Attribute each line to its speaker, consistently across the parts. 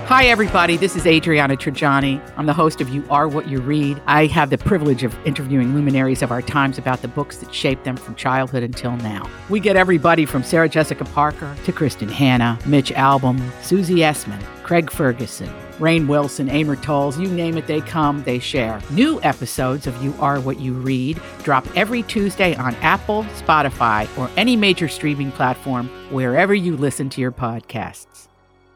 Speaker 1: Hi, everybody. This is Adriana Trajani. I'm the host of You Are What You Read. I have the privilege of interviewing luminaries of our times about the books that shaped them from childhood until now. We get everybody from Sarah Jessica Parker to Kristen Hanna, Mitch Albom, Susie Essman, Craig Ferguson, Rainn Wilson, Amor Towles, you name it, they come, they share. New episodes of You Are What You Read drop every Tuesday on Apple, Spotify, or any major streaming platform wherever you listen to your podcasts.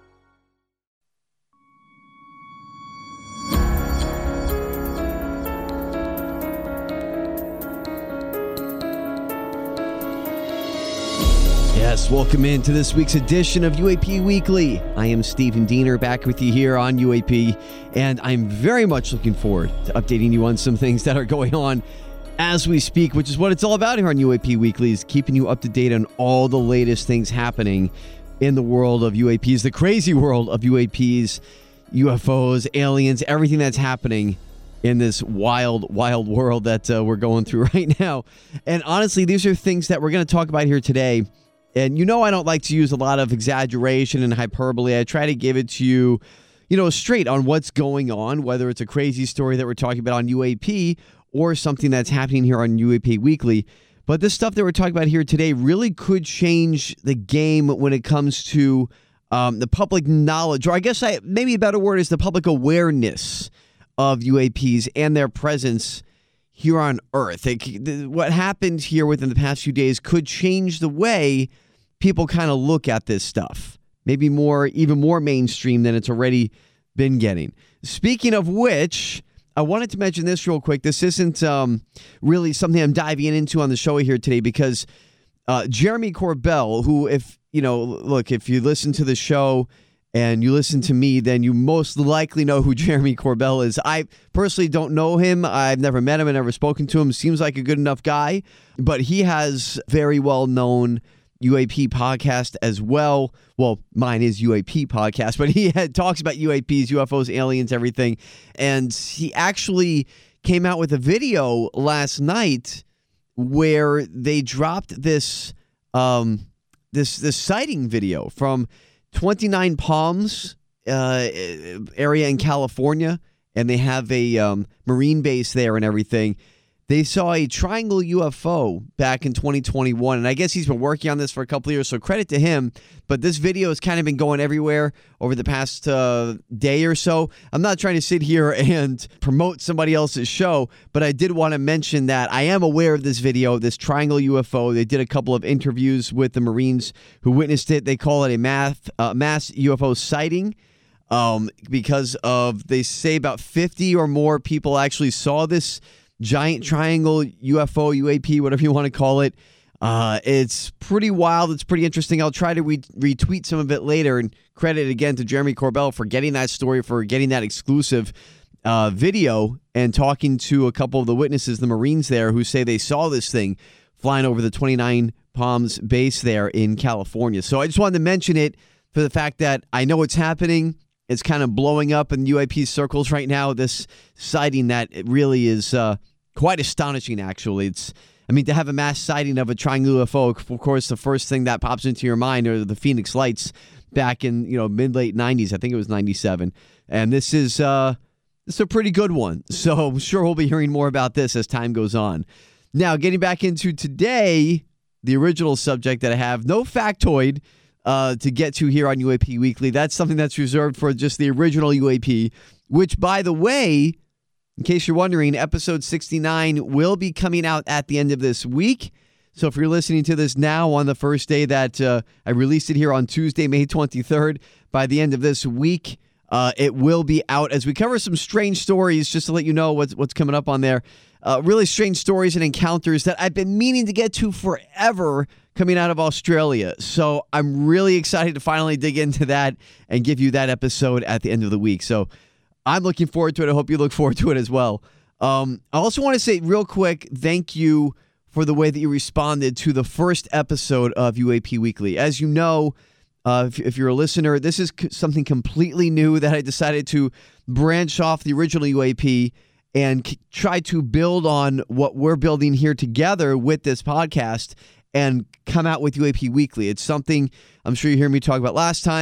Speaker 2: Yes, welcome into this week's edition of UAP Weekly. I am Stephen Diener, back with you here on UAP, and I'm very much looking forward to updating you on some things that are going on as we speak, which is what it's all about here on UAP Weekly, is keeping you up to date on all the latest things happening in the world of UAPs, the crazy world of UAPs, UFOs, aliens, everything that's happening in this wild, wild world that we're going through right now. And honestly, these are things that we're going to talk about here today. And you know I don't like to use a lot of exaggeration and hyperbole. I try to give it to you, straight on what's going on, whether it's a crazy story that we're talking about on UAP or something that's happening here on UAP Weekly. But this stuff that we're talking about here today really could change the game when it comes to the public knowledge, or I guess maybe a better word is the public awareness of UAPs and their presence here on Earth. What happened here within the past few days could change the way people kind of look at this stuff. Maybe even more mainstream than it's already been getting. Speaking of which, I wanted to mention this real quick. This isn't really something I'm diving into on the show here today because Jeremy Corbell, who if you listen to the show and you listen to me, then you most likely know who Jeremy Corbell is. I personally don't know him. I've never met him and never spoken to him. Seems like a good enough guy, but he has very well-known UAP podcast as well. Well, mine is UAP podcast, but he talks about UAPs, UFOs, aliens, everything. And he actually came out with a video last night where they dropped this sighting video from 29 Palms area in California, and they have a Marine base there and everything. They saw a triangle UFO back in 2021, and I guess he's been working on this for a couple of years, so credit to him. But this video has kind of been going everywhere over the past day or so. I'm not trying to sit here and promote somebody else's show, but I did want to mention that I am aware of this video, this triangle UFO. They did a couple of interviews with the Marines who witnessed it. They call it a mass UFO sighting. Because they say about 50 or more people actually saw this giant triangle UFO, UAP, whatever you want to call it. It's pretty wild. It's pretty interesting. I'll try to retweet some of it later, and credit again to Jeremy Corbell for getting that story, for getting that exclusive video, and talking to a couple of the witnesses, the Marines there, who say they saw this thing flying over the 29 Palms base there in California. So I just wanted to mention it for the fact that I know it's happening. It's kind of blowing up in UAP circles right now, this sighting that it really is quite astonishing, actually. To have a mass sighting of a triangle UFO, of course, the first thing that pops into your mind are the Phoenix Lights back in, mid-late 90s. I think it was 97. And this is a pretty good one. So I'm sure we'll be hearing more about this as time goes on. Now, getting back into today, the original subject that I have, no factoid to get to here on UAP Weekly. That's something that's reserved for just the original UAP, which, by the way, in case you're wondering, episode 69 will be coming out at the end of this week. So if you're listening to this now on the first day that I released it here on Tuesday, May 23rd, by the end of this week, it will be out as we cover some strange stories, just to let you know what's coming up on there. Really strange stories and encounters that I've been meaning to get to forever coming out of Australia. So I'm really excited to finally dig into that and give you that episode at the end of the week. So I'm looking forward to it. I hope you look forward to it as well. I also want to say real quick, thank you for the way that you responded to the first episode of UAP Weekly. As you know, if you're a listener, this is something completely new that I decided to branch off the original UAP and try to build on what we're building here together with this podcast and come out with UAP Weekly. It's something I'm sure you heard me talk about last time.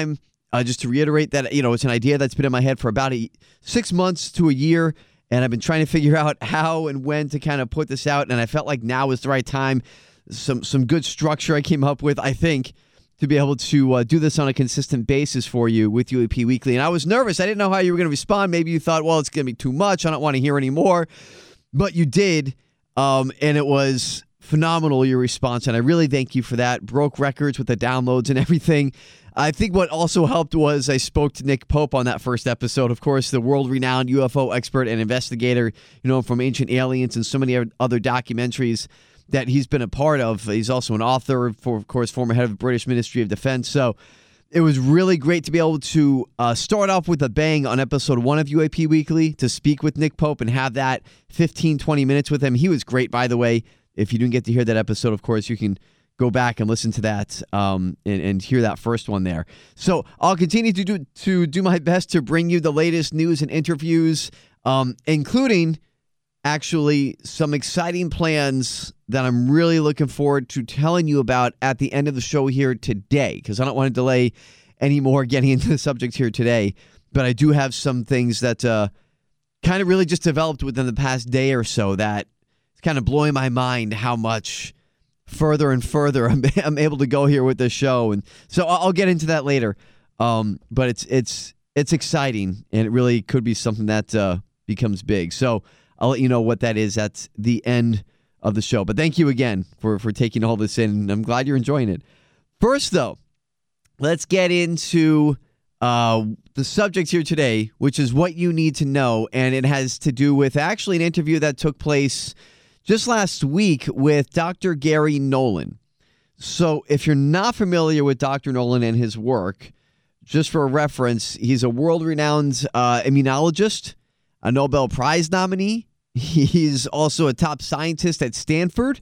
Speaker 2: just to reiterate that, it's an idea that's been in my head for about 6 months to a year, and I've been trying to figure out how and when to kind of put this out, and I felt like now is the right time. Some good structure I came up with, I think, to be able to do this on a consistent basis for you with UAP Weekly. And I was nervous. I didn't know how you were going to respond. Maybe you thought, well, it's going to be too much. I don't want to hear any more. But you did, and it was phenomenal, your response. And I really thank you for that. Broke records with the downloads and everything. I think what also helped was I spoke to Nick Pope on that first episode. Of course, the world-renowned UFO expert and investigator, from Ancient Aliens and so many other documentaries that he's been a part of. He's also an author, of course, former head of the British Ministry of Defense. So it was really great to be able to start off with a bang on episode 1 of UAP Weekly, to speak with Nick Pope and have that 15, 20 minutes with him. He was great, by the way. If you didn't get to hear that episode, of course, you can go back and listen to that and hear that first one there. So I'll continue to do my best to bring you the latest news and interviews, including actually some exciting plans that I'm really looking forward to telling you about at the end of the show here today, because I don't want to delay any more getting into the subject here today. But I do have some things that kind of really just developed within the past day or so that it's kind of blowing my mind how much further and further I'm able to go here with this show. And so I'll get into that later. But it's exciting, and it really could be something that becomes big. So I'll let you know what that is at the end of the show. But thank you again for taking all this in. I'm glad you're enjoying it. First, though, let's get into the subject here today, which is what you need to know. And it has to do with actually an interview that took place just last week with Dr. Gary Nolan. So if you're not familiar with Dr. Nolan and his work, just for a reference, he's a world-renowned immunologist, a Nobel Prize nominee. He's also a top scientist at Stanford.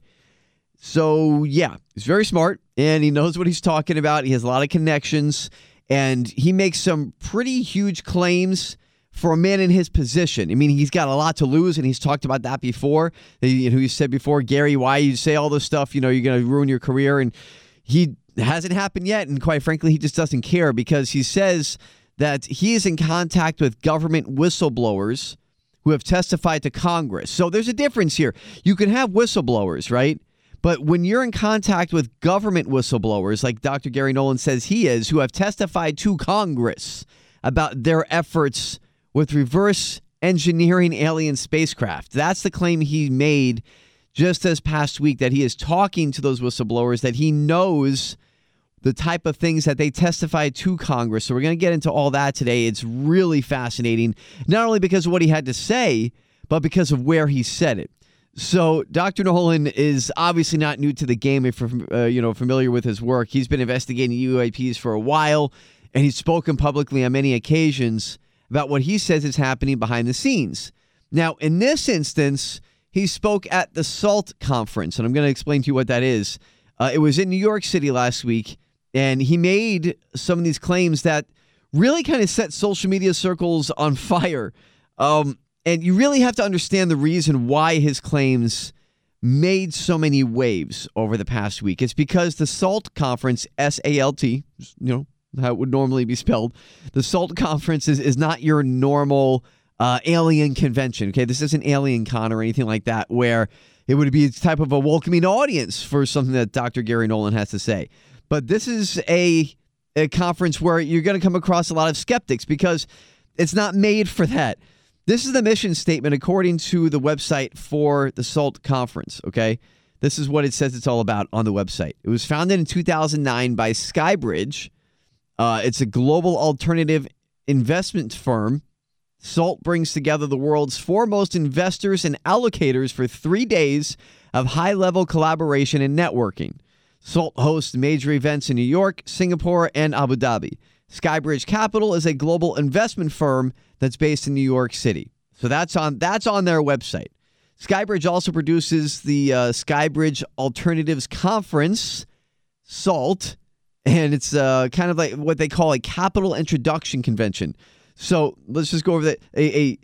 Speaker 2: So, yeah, he's very smart, and he knows what he's talking about. He has a lot of connections, and he makes some pretty huge claims for a man in his position. I mean, he's got a lot to lose, and he's talked about that before. He said before, Gary, why you say all this stuff, you're going to ruin your career, and he hasn't happened yet, and quite frankly, he just doesn't care, because he says that he is in contact with government whistleblowers who have testified to Congress. So there's a difference here. You can have whistleblowers, right? But when you're in contact with government whistleblowers, like Dr. Gary Nolan says he is, who have testified to Congress about their efforts with reverse engineering alien spacecraft. That's the claim he made just this past week, that he is talking to those whistleblowers, that he knows the type of things that they testified to Congress. So we're going to get into all that today. It's really fascinating, not only because of what he had to say, but because of where he said it. So Dr. Nolan is obviously not new to the game if you're familiar with his work. He's been investigating UAPs for a while, and he's spoken publicly on many occasions about what he says is happening behind the scenes. Now, in this instance, he spoke at the SALT conference, and I'm going to explain to you what that is. It was in New York City last week, and he made some of these claims that really kind of set social media circles on fire. And you really have to understand the reason why his claims made so many waves over the past week. It's because the SALT conference, S-A-L-T, how it would normally be spelled, the SALT conference is not your normal alien convention. Okay, this isn't Alien Con or anything like that, where it would be a type of a welcoming audience for something that Dr. Gary Nolan has to say. But this is a conference where you're going to come across a lot of skeptics, because it's not made for that. This is the mission statement according to the website for the SALT conference, okay? This is what it says it's all about on the website. It was founded in 2009 by Skybridge. It's a global alternative investment firm. SALT brings together the world's foremost investors and allocators for 3 days of high-level collaboration and networking. SALT hosts major events in New York, Singapore, and Abu Dhabi. Skybridge Capital is a global investment firm that's based in New York City. So that's on their website. Skybridge also produces the Skybridge Alternatives Conference, SALT, and it's kind of like what they call a capital introduction convention. So let's just go over a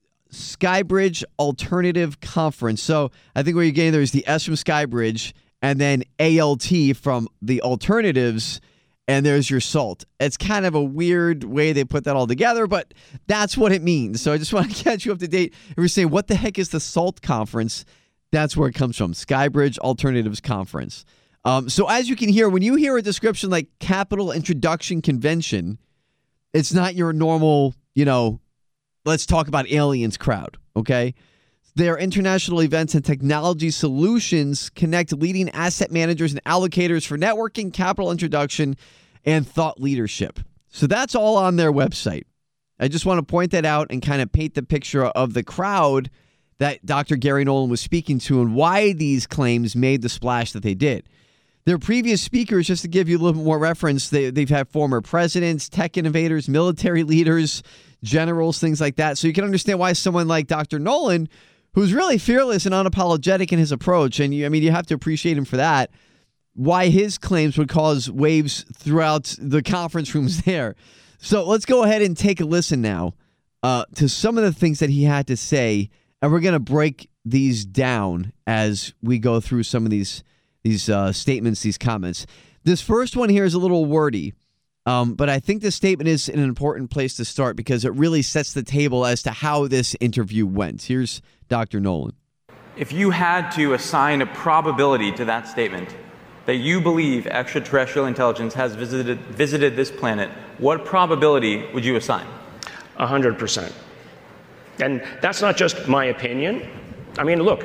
Speaker 2: Skybridge Alternative Conference. So I think what you're getting there is the S from Skybridge, and then ALT from the alternatives, and there's your salt. It's kind of a weird way they put that all together, but that's what it means. So I just want to catch you up to date. If you're saying, what the heck is the SALT conference? That's where it comes from, Skybridge Alternatives Conference. So as you can hear, when you hear a description like Capital Introduction Convention, it's not your normal, let's talk about aliens crowd, okay? Their international events and technology solutions connect leading asset managers and allocators for networking, capital introduction, and thought leadership. So that's all on their website. I just want to point that out and kind of paint the picture of the crowd that Dr. Gary Nolan was speaking to and why these claims made the splash that they did. Their previous speakers, just to give you a little bit more reference, they've had former presidents, tech innovators, military leaders, generals, things like that. So you can understand why someone like Dr. Nolan, who's really fearless and unapologetic in his approach, and you have to appreciate him for that, why his claims would cause waves throughout the conference rooms there. So let's go ahead and take a listen now to some of the things that he had to say, and we're going to break these down as we go through some of these statements, these comments. This first one here is a little wordy, but I think this statement is an important place to start because it really sets the table as to how this interview went. Here's Dr. Nolan.
Speaker 3: If you had to assign a probability to that statement that you believe extraterrestrial intelligence has visited this planet, what probability would you assign?
Speaker 4: 100%. And that's not just my opinion. I mean, look,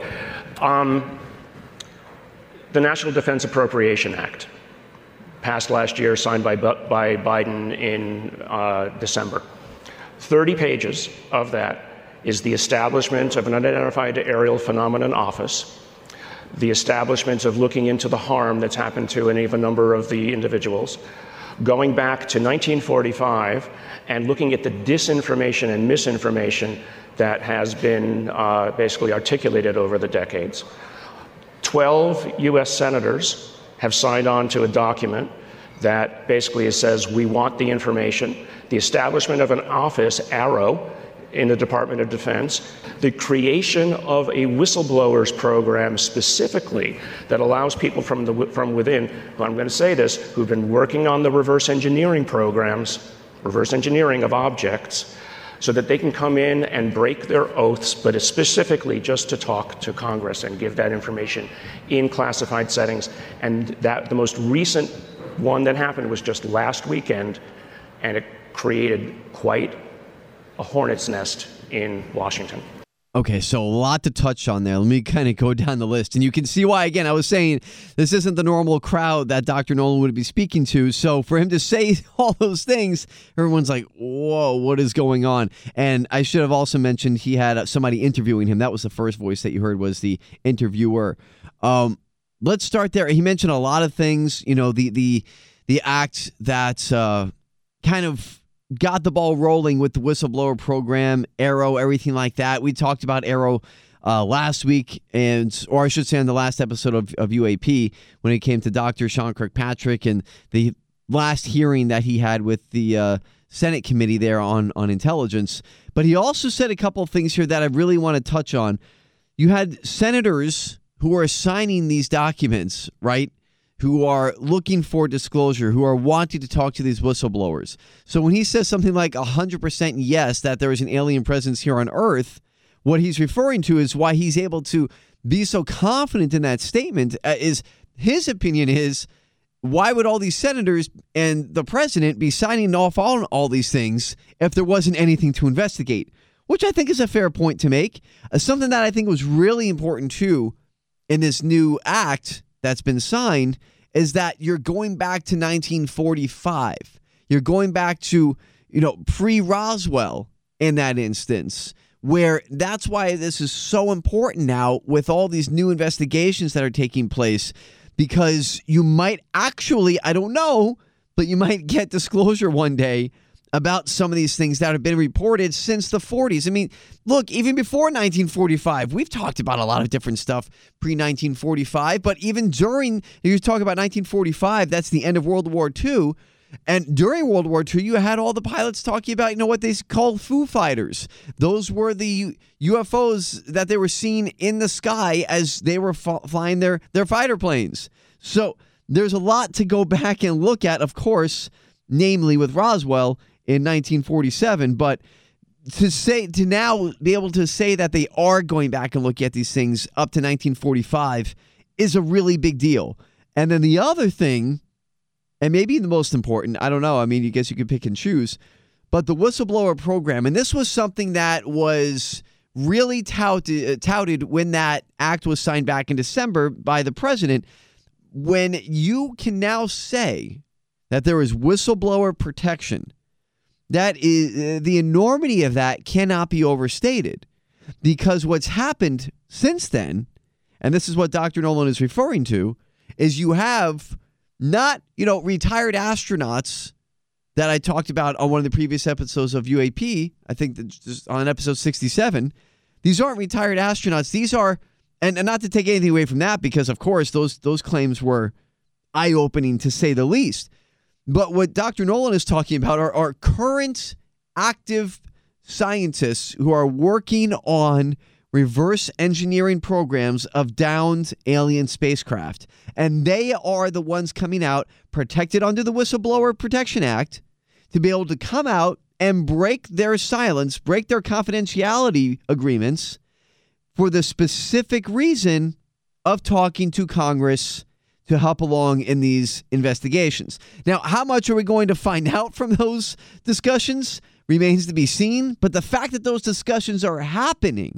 Speaker 4: the National Defense Appropriation Act, passed last year, signed by Biden in December. 30 pages of that is the establishment of an unidentified aerial phenomenon office, the establishment of looking into the harm that's happened to any of a number of the individuals, going back to 1945 and looking at the disinformation and misinformation that has been basically articulated over the decades. 12 U.S. senators have signed on to a document that basically says we want the information, the establishment of an office, AARO, in the Department of Defense, the creation of a whistleblowers program specifically that allows people from within, I'm going to say this, who've been working on the reverse engineering programs, reverse engineering of objects, so that they can come in and break their oaths, but it's specifically just to talk to Congress and give that information in classified settings. And that the most recent one that happened was just last weekend, and it created quite a hornet's nest in Washington.
Speaker 2: Okay, so a lot to touch on there. Let me kind of go down the list. And you can see why, again, I was saying this isn't the normal crowd that Dr. Nolan would be speaking to. So for him to say all those things, everyone's like, whoa, what is going on? And I should have also mentioned he had somebody interviewing him. That was the first voice that you heard was the interviewer. Let's start there. He mentioned a lot of things, the act that kind of got the ball rolling with the whistleblower program, AARO, everything like that. We talked about AARO last week, or I should say on the last episode of UAP, when it came to Dr. Sean Kirkpatrick and the last hearing that he had with the Senate committee there on intelligence. But he also said a couple of things here that I really want to touch on. You had senators who are signing these documents, right, who are looking for disclosure, who are wanting to talk to these whistleblowers. So when he says something like 100% yes, that there is an alien presence here on Earth, what he's referring to is why he's able to be so confident in that statement is his opinion is, why would all these senators and the president be signing off on all these things if there wasn't anything to investigate? Which I think is a fair point to make. Something that I think was really important too in this new act that's been signed is that you're going back to 1945. You're going back to, pre-Roswell in that instance, where that's why this is so important now with all these new investigations that are taking place, because you might actually, I don't know, but you might get disclosure one day about some of these things that have been reported since the 40s. I mean, look, even before 1945, we've talked about a lot of different stuff pre-1945, but even during, you talk about 1945, that's the end of World War II, and during World War II, you had all the pilots talking about, what they call Foo Fighters. Those were the UFOs that they were seeing in the sky as they were flying their fighter planes. So there's a lot to go back and look at, of course, namely with Roswell in 1947. But to now be able to say that they are going back and look at these things up to 1945 is a really big deal. And then the other thing, and maybe the most important, I don't know, I mean, I guess you could pick and choose, but the whistleblower program, and this was something that was really touted when that act was signed back in December by the president. When you can now say that there is whistleblower protection, that is, the enormity of that cannot be overstated, because what's happened since then, and this is what Dr. Nolan is referring to, is you have not, retired astronauts that I talked about on one of the previous episodes of UAP, I think that just on episode 67. These aren't retired astronauts. These are, and not to take anything away from that, because of course those claims were eye-opening to say the least. But what Dr. Nolan is talking about are current active scientists who are working on reverse engineering programs of downed alien spacecraft. And they are the ones coming out, protected under the Whistleblower Protection Act, to be able to come out and break their silence, break their confidentiality agreements for the specific reason of talking to Congress to help along in these investigations. Now, how much are we going to find out from those discussions remains to be seen, but the fact that those discussions are happening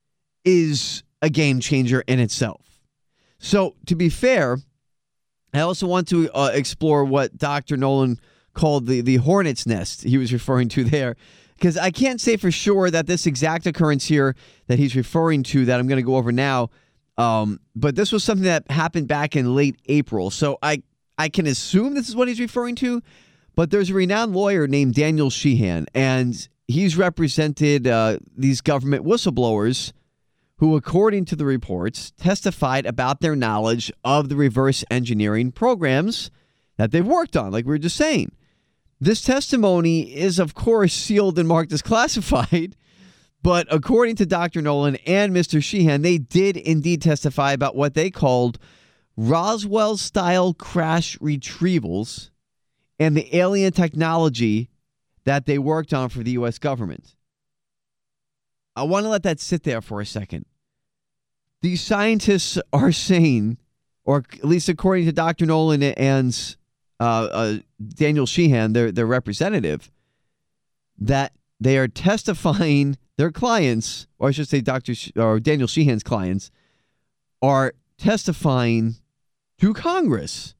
Speaker 2: is a game changer in itself. So, to be fair, I also want to explore what Dr. Nolan called the hornet's nest he was referring to there, because I can't say for sure that this exact occurrence here that he's referring to that I'm going to go over now, but this was something that happened back in late April. So I can assume this is what he's referring to, but there's a renowned lawyer named Daniel Sheehan, and he's represented these government whistleblowers who, according to the reports, testified about their knowledge of the reverse engineering programs that they've worked on, like we were just saying. This testimony is, of course, sealed and marked as classified, but according to Dr. Nolan and Mr. Sheehan, they did indeed testify about what they called Roswell-style crash retrievals and the alien technology that they worked on for the U.S. government. I want to let that sit there for a second. These scientists are saying, or at least according to Dr. Nolan and Daniel Sheehan, their representative, that they are testifying, their clients, or I should say Daniel Sheehan's clients, are testifying to Congress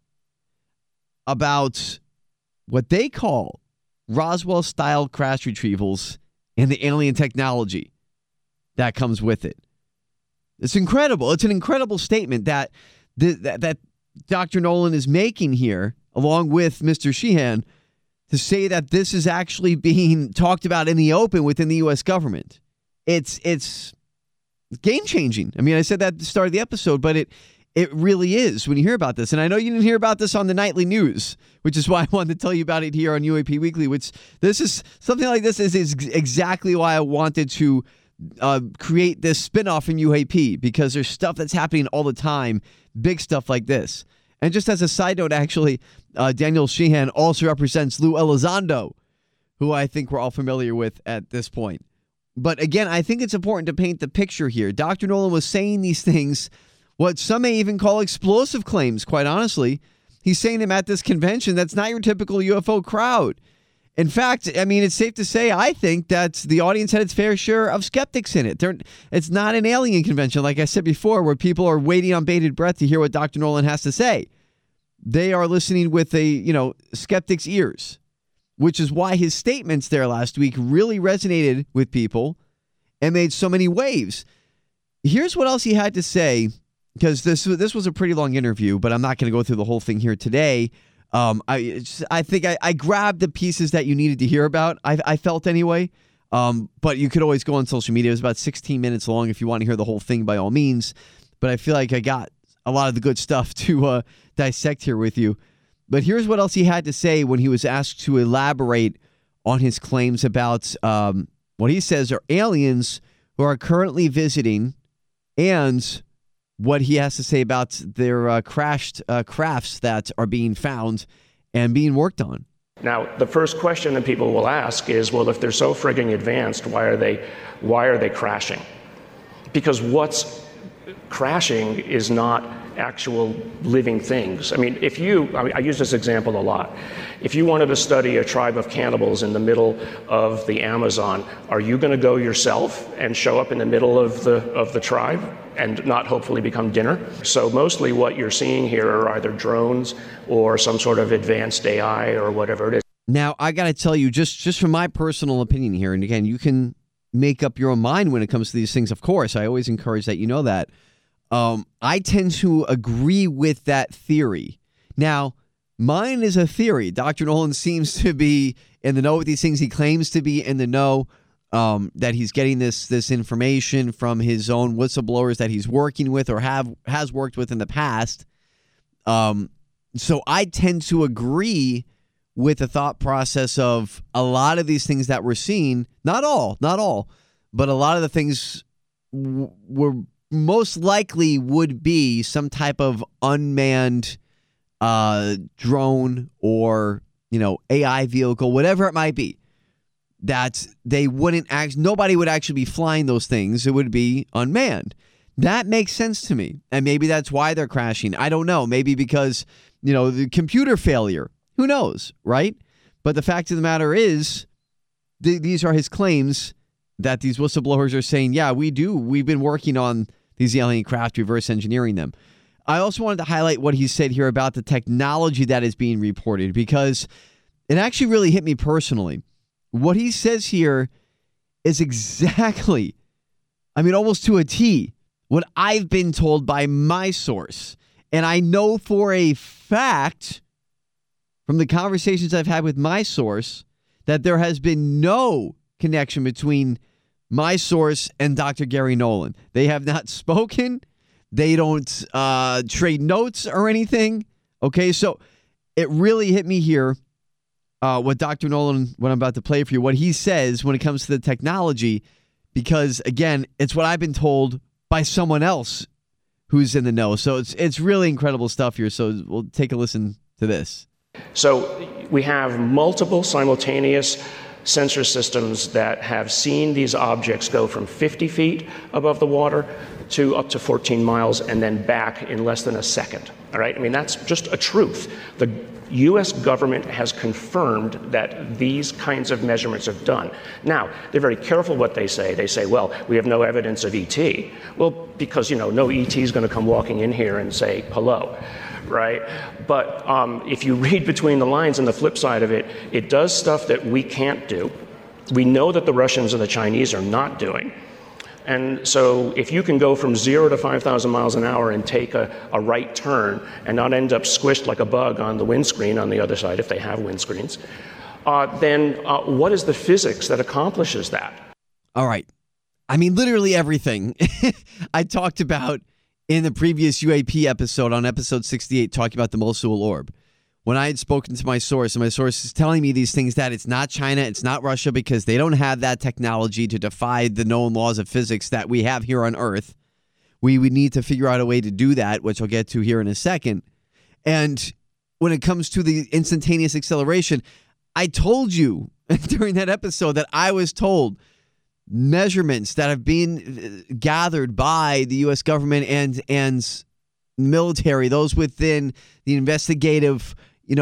Speaker 2: about what they call Roswell-style crash retrievals and the alien technology that comes with it. It's incredible. It's an incredible statement that that Dr. Nolan is making here, along with Mr. Sheehan, to say that this is actually being talked about in the open within the U.S. government. It's game-changing. I mean, I said that at the start of the episode, but it really is when you hear about this. And I know you didn't hear about this on the nightly news, which is why I wanted to tell you about it here on UAP Weekly, which this is something like this is exactly why I wanted to create this spinoff from UAP, because there's stuff that's happening all the time, big stuff like this. And just as a side note, actually, Daniel Sheehan also represents Lou Elizondo, who I think we're all familiar with at this point. But again, I think it's important to paint the picture here. Dr. Nolan was saying these things, what some may even call explosive claims, quite honestly. He's saying them at this convention. That's not your typical UFO crowd. In fact, I mean, it's safe to say, I think that the audience had its fair share of skeptics in it. It's not an alien convention, like I said before, where people are waiting on bated breath to hear what Dr. Nolan has to say. They are listening with skeptic's ears, which is why his statements there last week really resonated with people and made so many waves. Here's what else he had to say, because this was a pretty long interview, but I'm not going to go through the whole thing here today. I think I grabbed the pieces that you needed to hear about. I felt anyway. But you could always go on social media. It was about 16 minutes long if you want to hear the whole thing, by all means. But I feel like I got a lot of the good stuff to dissect here with you. But here's what else he had to say when he was asked to elaborate on his claims about what he says are aliens who are currently visiting and what he has to say about their crashed crafts that are being found and being worked on.
Speaker 4: Now, the first question that people will ask is, well, if they're so frigging advanced, why are they crashing? Because what's crashing is not actual living things. I mean, I use this example a lot. If you wanted to study a tribe of cannibals in the middle of the Amazon, are you going to go yourself and show up in the middle of the tribe and not hopefully become dinner? So mostly what you're seeing here are either drones or some sort of advanced AI or whatever it is.
Speaker 2: Now, I got to tell you, just from my personal opinion here, and again, you can make up your own mind when it comes to these things, of course. I always encourage that you know that. I tend to agree with that theory. Now, mine is a theory. Dr. Nolan seems to be in the know with these things. He claims to be in the know, that he's getting this information from his own whistleblowers that he's working with or has worked with in the past. So I tend to agree with the thought process of a lot of these things that we're seeing. Not all, but a lot of the things were most likely would be some type of unmanned drone or, AI vehicle, whatever it might be, that nobody would actually be flying those things. It would be unmanned. That makes sense to me. And maybe that's why they're crashing. I don't know. Maybe because, the computer failure. Who knows, right? But the fact of the matter is, these are his claims that these whistleblowers are saying, yeah, we do. We've been working on these alien craft, reverse engineering them. I also wanted to highlight what he said here about the technology that is being reported, because it actually really hit me personally. What he says here is exactly, almost to a T, what I've been told by my source. And I know for a fact from the conversations I've had with my source that there has been no connection between my source and Dr. Gary Nolan. They have not spoken. They don't trade notes or anything. Okay, so it really hit me here, what Dr. Nolan, what I'm about to play for you, what he says when it comes to the technology, because, again, it's what I've been told by someone else who's in the know. So it's really incredible stuff here. So we'll take a listen to this.
Speaker 4: So we have multiple simultaneous sensor systems that have seen these objects go from 50 feet above the water to up to 14 miles and then back in less than a second. All right? That's just a truth. The U.S. government has confirmed that these kinds of measurements are done. Now, they're very careful what they say. They say, well, we have no evidence of ET. Well, because, no ET is going to come walking in here and say hello. Right? But if you read between the lines on the flip side of it, it does stuff that we can't do. We know that the Russians and the Chinese are not doing. And so if you can go from 0 to 5,000 miles an hour and take a right turn and not end up squished like a bug on the windscreen on the other side, if they have windscreens, then what is the physics that accomplishes that?
Speaker 2: All right. Literally everything I talked about in the previous UAP episode, on episode 68, talking about the Mosul orb. When I had spoken to my source, and my source is telling me these things, that it's not China, it's not Russia, because they don't have that technology to defy the known laws of physics that we have here on Earth. We would need to figure out a way to do that, which I'll get to here in a second. And when it comes to the instantaneous acceleration, I told you during that episode that I was told measurements that have been gathered by the U.S. government and military, those within the investigative,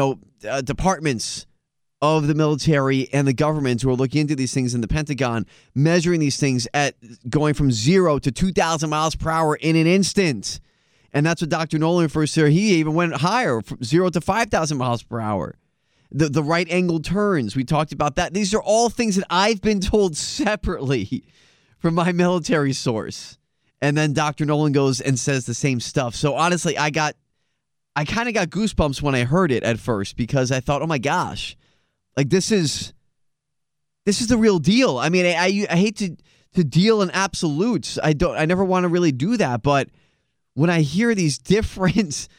Speaker 2: departments of the military and the government who are looking into these things in the Pentagon, measuring these things at going from 0 to 2,000 miles per hour in an instant. And that's what Dr. Nolan refers to. He even went higher, from 0 to 5,000 miles per hour. The right angle turns, we talked about that. These are all things that I've been told separately from my military source. And then Dr. Nolan goes and says the same stuff. So honestly, I kind of got goosebumps when I heard it at first, because I thought, oh my gosh, this is the real deal. I hate to deal in absolutes. I never want to really do that. But when I hear these different,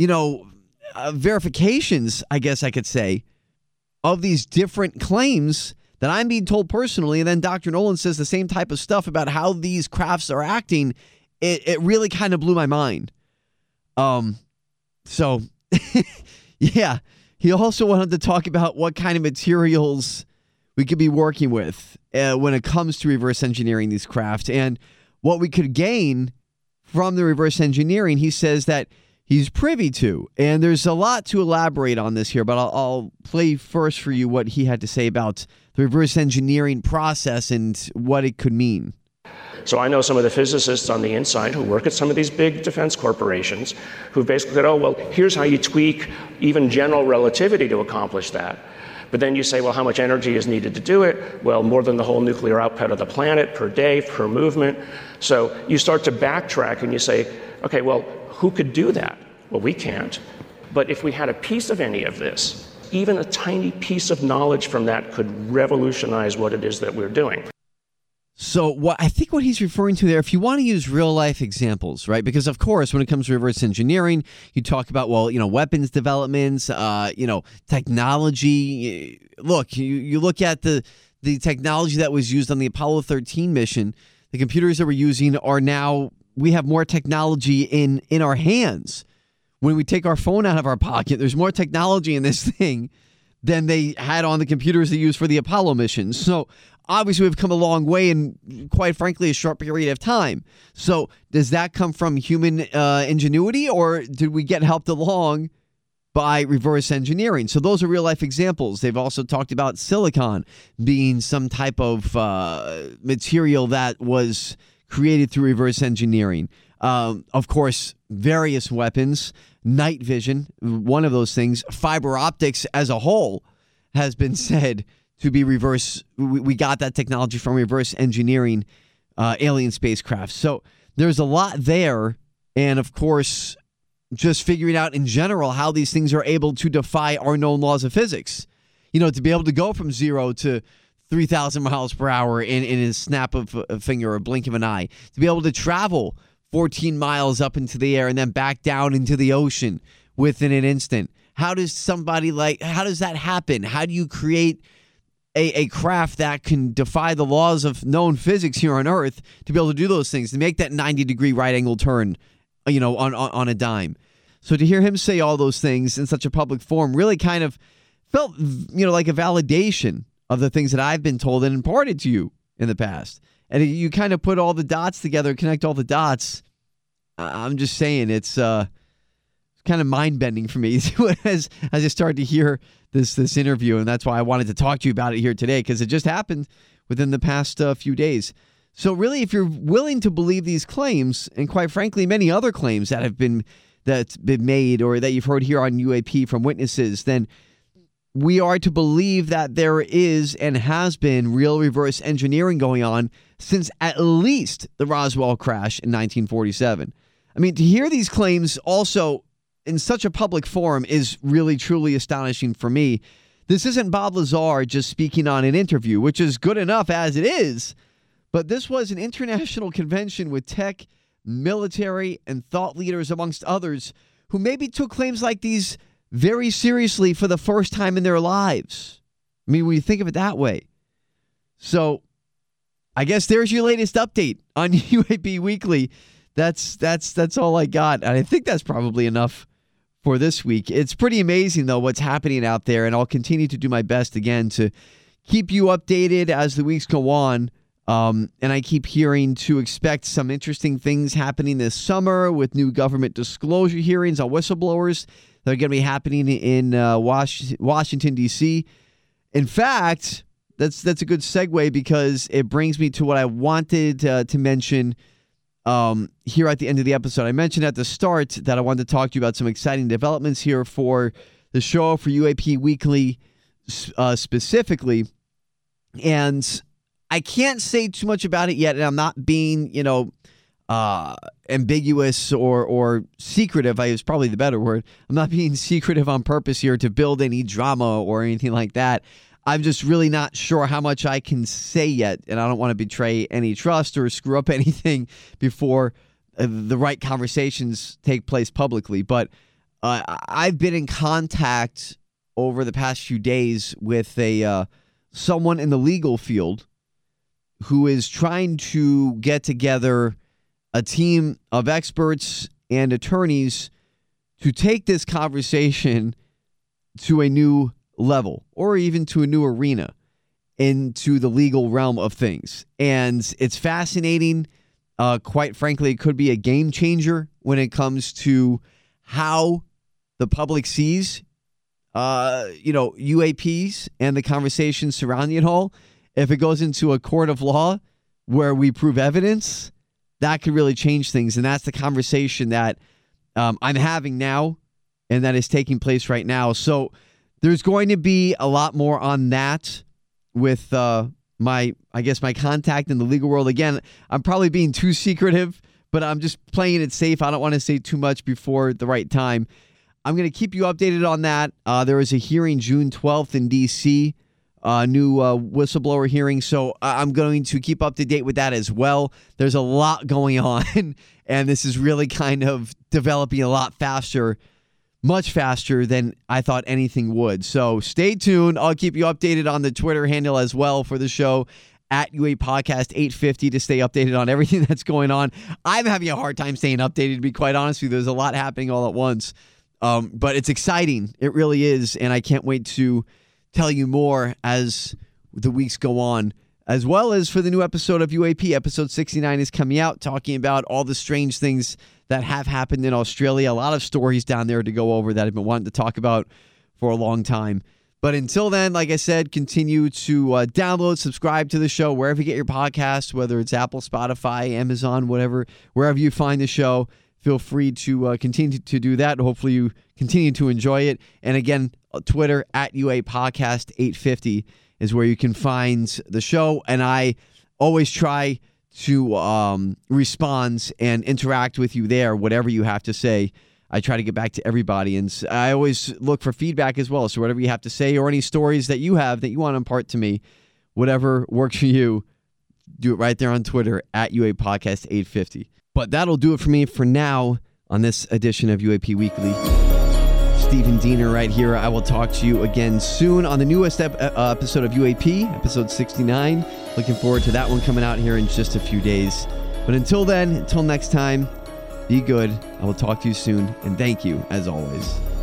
Speaker 2: verifications, I guess I could say, of these different claims that I'm being told personally, and then Dr. Nolan says the same type of stuff about how these crafts are acting, it really kind of blew my mind. So, yeah, he also wanted to talk about what kind of materials we could be working with when it comes to reverse engineering these craft and what we could gain from the reverse engineering. He says that he's privy to, and there's a lot to elaborate on this here, but I'll play first for you what he had to say about the reverse engineering process and what it could mean.
Speaker 4: So I know some of the physicists on the inside who work at some of these big defense corporations who basically said, oh, well, here's how you tweak even general relativity to accomplish that. But then you say, well, how much energy is needed to do it? Well, more than the whole nuclear output of the planet per day, per movement. So you start to backtrack and you say, okay, well, who could do that? Well, we can't. But if we had a piece of any of this, even a tiny piece of knowledge from that could revolutionize what it is that we're doing.
Speaker 2: So I think what he's referring to there, if you want to use real life examples, right? Because of course, when it comes to reverse engineering, you talk about, well, weapons developments, technology. Look, you look at the technology that was used on the Apollo 13 mission. The computers that we're using are now, we have more technology in our hands. When we take our phone out of our pocket, there's more technology in this thing than they had on the computers they used for the Apollo missions. So obviously, we've come a long way in, quite frankly, a short period of time. So does that come from human ingenuity, or did we get helped along by reverse engineering? So those are real-life examples. They've also talked about silicon being some type of material that was created through reverse engineering. Of course, various weapons, night vision, one of those things, fiber optics as a whole has been said to be reverse. We got that technology from reverse engineering alien spacecraft. So there's a lot there. And of course, just figuring out in general how these things are able to defy our known laws of physics. To be able to go from 0 to 3,000 miles per hour in a snap of a finger or a blink of an eye. To be able to travel 14 miles up into the air and then back down into the ocean within an instant. How does that happen? How do you create a craft that can defy the laws of known physics here on Earth to be able to do those things, to make that 90-degree right-angle turn, on a dime? So to hear him say all those things in such a public forum really kind of felt, like a validation of the things that I've been told and imparted to you in the past. And you kind of put all the dots together, connect all the dots. I'm just saying it's kind of mind-bending for me as I started to hear this interview, and that's why I wanted to talk to you about it here today, because it just happened within the past few days. So really, if you're willing to believe these claims, and quite frankly, many other claims that's been made or that you've heard here on UAP from witnesses, then we are to believe that there is and has been real reverse engineering going on since at least the Roswell crash in 1947. I mean, to hear these claims also in such a public forum is really, truly astonishing for me. This isn't Bob Lazar just speaking on an interview, which is good enough as it is, but this was an international convention with tech, military, and thought leaders, amongst others, who maybe took claims like these very seriously for the first time in their lives. I mean, when you think of it that way. So I guess there's your latest update on UAP Weekly. That's all I got. And I think that's probably enough for this week. It's pretty amazing, though, what's happening out there. And I'll continue to do my best, again, to keep you updated as the weeks go on. And I keep hearing to expect some interesting things happening this summer with new government disclosure hearings on whistleblowers that are going to be happening in Washington, D.C. In fact, that's a good segue, because it brings me to what I wanted to mention here at the end of the episode. I mentioned at the start that I wanted to talk to you about some exciting developments here for the show, for UAP Weekly specifically. And I can't say too much about it yet, and I'm not being, ambiguous or secretive. Is probably the better word. I'm not being secretive on purpose here to build any drama or anything like that. I'm just really not sure how much I can say yet, and I don't want to betray any trust or screw up anything before the right conversations take place publicly. But I've been in contact over the past few days with someone in the legal field who is trying to get together a team of experts and attorneys to take this conversation to a new level or even to a new arena into the legal realm of things. And it's fascinating. Quite frankly, it could be a game changer when it comes to how the public sees, UAPs and the conversation surrounding it all. If it goes into a court of law where we prove evidence, that could really change things. And that's the conversation that I'm having now and that is taking place right now. So there's going to be a lot more on that with my contact in the legal world. Again, I'm probably being too secretive, but I'm just playing it safe. I don't want to say too much before the right time. I'm going to keep you updated on that. There is a hearing June 12th in D.C., new whistleblower hearing. So I'm going to keep up to date with that as well. There's a lot going on, and this is really kind of developing a lot faster, much faster than I thought anything would. So stay tuned. I'll keep you updated on the Twitter handle as well for the show at UA Podcast 850 to stay updated on everything that's going on. I'm having a hard time staying updated, to be quite honest with you. There's a lot happening all at once. But it's exciting. It really is. And I can't wait to tell you more as the weeks go on, as well as for the new episode of UAP. Episode 69 is coming out, talking about all the strange things that have happened in Australia. A lot of stories down there to go over that I've been wanting to talk about for a long time. But until then, like I said, continue to download, subscribe to the show wherever you get your podcasts, whether it's Apple, Spotify, Amazon, whatever, wherever you find the show. Feel free to continue to do that. Hopefully you continue to enjoy it. And again, Twitter at UA Podcast 850 is where you can find the show. And I always try to respond and interact with you there, whatever you have to say. I try to get back to everybody. And I always look for feedback as well. So whatever you have to say or any stories that you have that you want to impart to me, whatever works for you, do it right there on Twitter at UA Podcast 850. But that'll do it for me for now on this edition of UAP Weekly. Stephen Diener right here. I will talk to you again soon on the newest episode of UAP, episode 69. Looking forward to that one coming out here in just a few days. But until then, until next time, be good. I will talk to you soon. And thank you, as always.